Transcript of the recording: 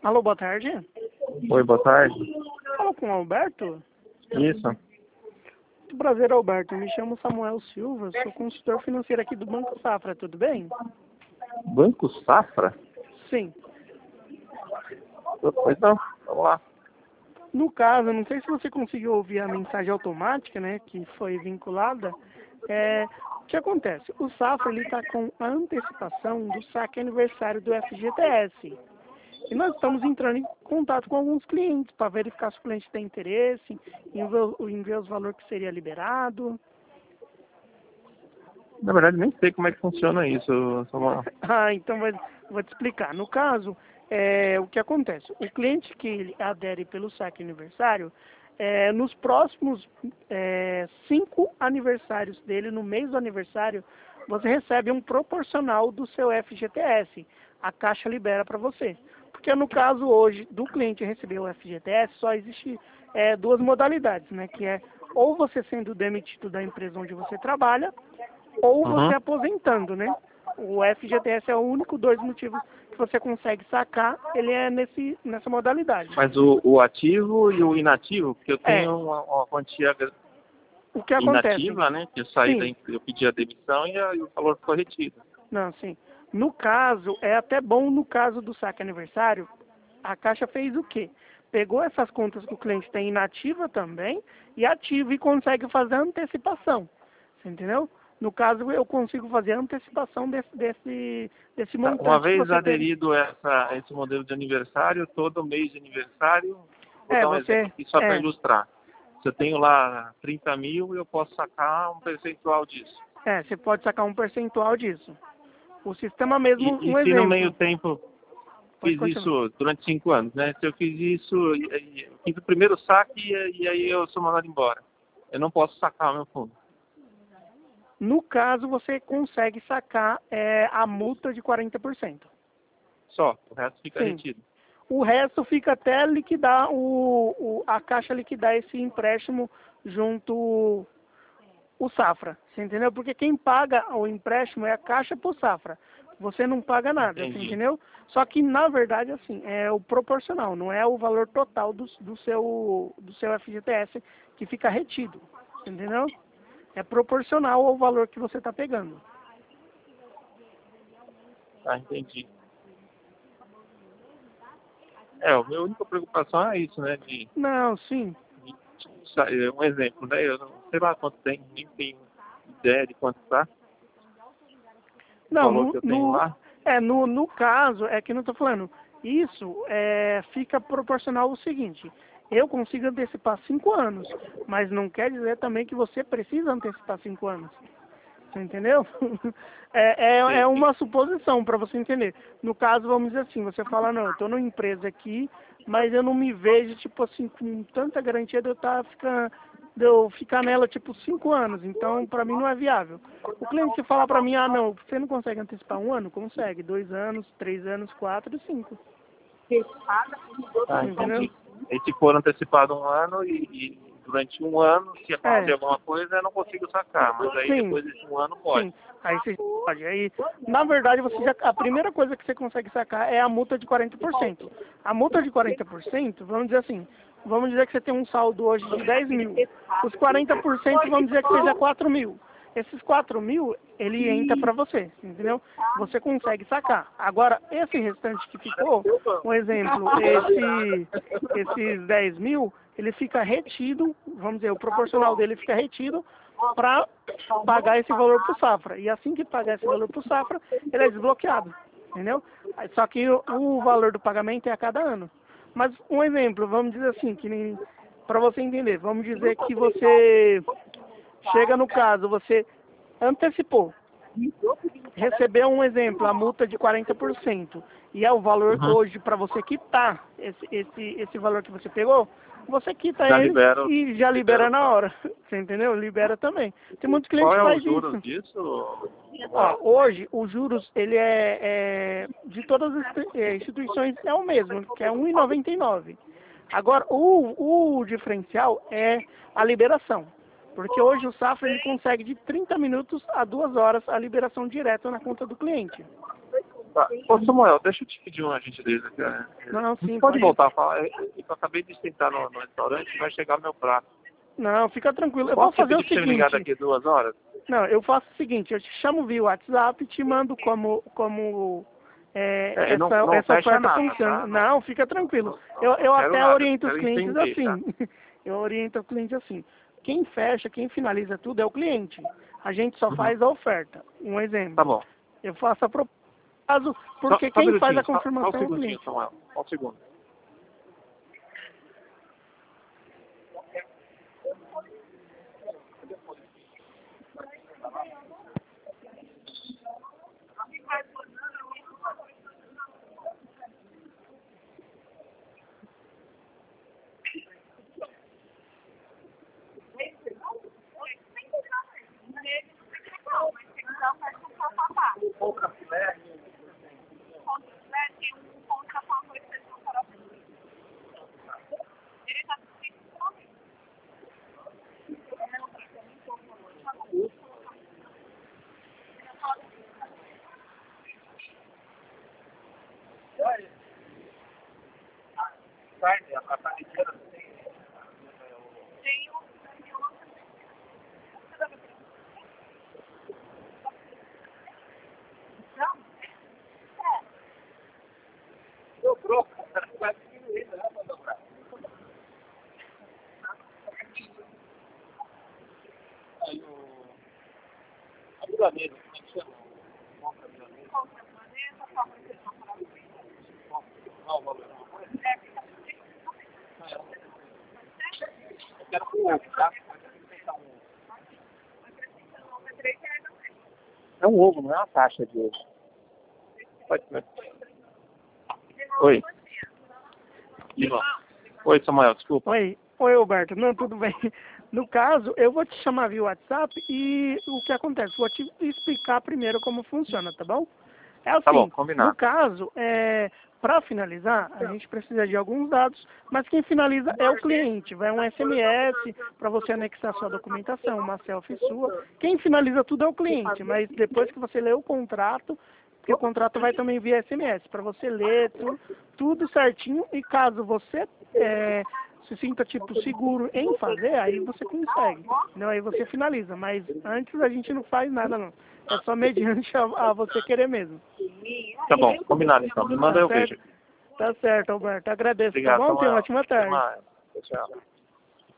Alô, boa tarde. Oi, boa tarde. Fala com o Alberto. Isso. Muito prazer, Alberto. Me chamo Samuel Silva, sou consultor financeiro aqui do Banco Safra, tudo bem? Banco Safra? Sim. Pois não, vamos lá. No caso, não sei se você conseguiu ouvir a mensagem automática, né, que foi vinculada. O que acontece? O Safra está com a antecipação do saque aniversário do FGTS. E nós estamos entrando em contato com alguns clientes para verificar se o cliente tem interesse em ver os valores que seria liberado. Na verdade, nem sei como é que funciona isso, Samuel. Então vou te explicar. No caso, o que acontece? O cliente que ele adere pelo saque aniversário, nos próximos 5 aniversários dele, no mês do aniversário, você recebe um proporcional do seu FGTS. A Caixa libera para você. Porque no caso hoje do cliente receber o FGTS, só existe 2 modalidades, né? Que é ou você sendo demitido da empresa onde você trabalha, ou você aposentando, né? O FGTS é o único 2 motivos que você consegue sacar, ele é nessa modalidade. Mas o ativo e o inativo, porque eu tenho uma quantia O que acontece? inativa, né? Que eu saí Sim. eu pedi a demissão e o valor foi retido. Não, sim. No caso, é até bom no caso do saque aniversário, a Caixa fez o quê? Pegou essas contas que o cliente tem inativa também e ativa e consegue fazer a antecipação. Você entendeu? No caso, eu consigo fazer a antecipação desse montante Uma que vez você tem. aderido a esse modelo de aniversário, todo mês de aniversário, vou dar um exemplo aqui só para ilustrar. Se eu tenho lá 30 mil, eu posso sacar um percentual disso. Você pode sacar um percentual disso. O sistema mesmo, E um se no exemplo. meio tempo fiz isso durante 5 anos, né? Se eu fiz isso, fiz o primeiro saque e aí eu sou mandado embora. Eu não posso sacar o meu fundo. No caso, você consegue sacar a multa de 40%. Só, o resto fica retido. O resto fica até liquidar, a Caixa liquidar esse empréstimo junto o Safra, você entendeu? Porque quem paga o empréstimo é a Caixa pro Safra. Você não paga nada, você entendeu? Só que, na verdade, assim, é o proporcional, não é o valor total do seu FGTS que fica retido, entendeu? É proporcional ao valor que você está pegando. Entendi. A minha única preocupação é isso, né? Não, sim. Um exemplo, né? Eu não sei lá quanto tem, nem tenho ideia de quanto tá. Não, valor que eu tenho lá. no caso, é que não estou falando. Isso fica proporcional ao seguinte. Eu consigo antecipar 5 anos, mas não quer dizer também que você precisa antecipar 5 anos. Você entendeu? É uma suposição para você entender. No caso, vamos dizer assim, você fala, não, eu estou numa empresa aqui, mas eu não me vejo, tipo assim, com tanta garantia de eu ficar nela, tipo, 5 anos. Então, para mim, não é viável. O cliente se falar para mim, não, você não consegue antecipar 1 ano? Consegue. 2 anos, 3 anos, 4 e 5. Entendi. E se for antecipado 1 ano e durante 1 ano, se acontecer alguma coisa, eu não consigo sacar. Mas aí depois desse 1 ano pode. Sim, aí você pode. Aí, na verdade, a primeira coisa que você consegue sacar é a multa de 40%. A multa de 40%, vamos dizer assim, vamos dizer que você tem um saldo hoje de 10 mil. Os 40% vamos dizer que seja 4 mil. Esses 4 mil, ele entra para você, entendeu? Você consegue sacar. Agora, esse restante que ficou, um exemplo, esses 10 mil, ele fica retido, vamos dizer, o proporcional dele fica retido para pagar esse valor para o Safra. E assim que pagar esse valor para o Safra, ele é desbloqueado, entendeu? Só que o valor do pagamento é a cada ano. Mas um exemplo, vamos dizer assim, que para você entender, vamos dizer que você chega no caso, você antecipou, recebeu um exemplo, a multa de 40%, e é o valor hoje para você quitar esse valor que você pegou, você quita ele e já libera na hora. Você entendeu? Libera também. Tem muitos clientes que fazem isso. Qual é o juros disso? Hoje, os juros, ele de todas as instituições é o mesmo, que é 1,99. Agora, o diferencial é a liberação. Porque hoje o Safra ele consegue de 30 minutos a 2 horas a liberação direta na conta do cliente. Tá. Ô Samuel, deixa eu te pedir uma gentileza aqui. Não, sim. Você pode voltar a falar? Eu acabei de sentar no restaurante e vai chegar meu prato. Não, fica tranquilo. Eu posso vou fazer o seguinte. Você me ligar daqui 2 horas? Não, eu faço o seguinte, eu te chamo via WhatsApp e te mando como essa oferta nada, funciona. tá? Não, fica tranquilo. Eu até nada, oriento os clientes entender, assim. Tá? Eu oriento o cliente assim. Quem fecha, quem finaliza tudo é o cliente. A gente só faz a oferta. Um exemplo. Tá bom. Eu faço a proposta, porque Só quem faz a só confirmação um é o segundinho, cliente. Samuel. Só um segundo. É um ovo, não é uma taxa de ovo. Pode comer. Oi. Oi, Samuel, desculpa. Oi, Roberto. Não, tudo bem. No caso, eu vou te chamar via WhatsApp e o que acontece? Vou te explicar primeiro como funciona, tá bom? É assim, Tá bom, combinado. no caso, para finalizar, a gente precisa de alguns dados, mas quem finaliza é o cliente. Vai um SMS para você anexar sua documentação, uma selfie sua. Quem finaliza tudo é o cliente, mas depois que você lê o contrato, porque o contrato vai também via SMS, para você ler tudo certinho e caso você se sinta tipo seguro em fazer, aí você consegue, não? Aí você finaliza, mas antes a gente não faz nada não, é só mediante a você querer mesmo. Tá bom, combinado então, me manda eu vejo. Tá certo, Alberto, agradeço. Obrigado, tá bom? Tenha uma Samuel. ótima tarde. Tchau.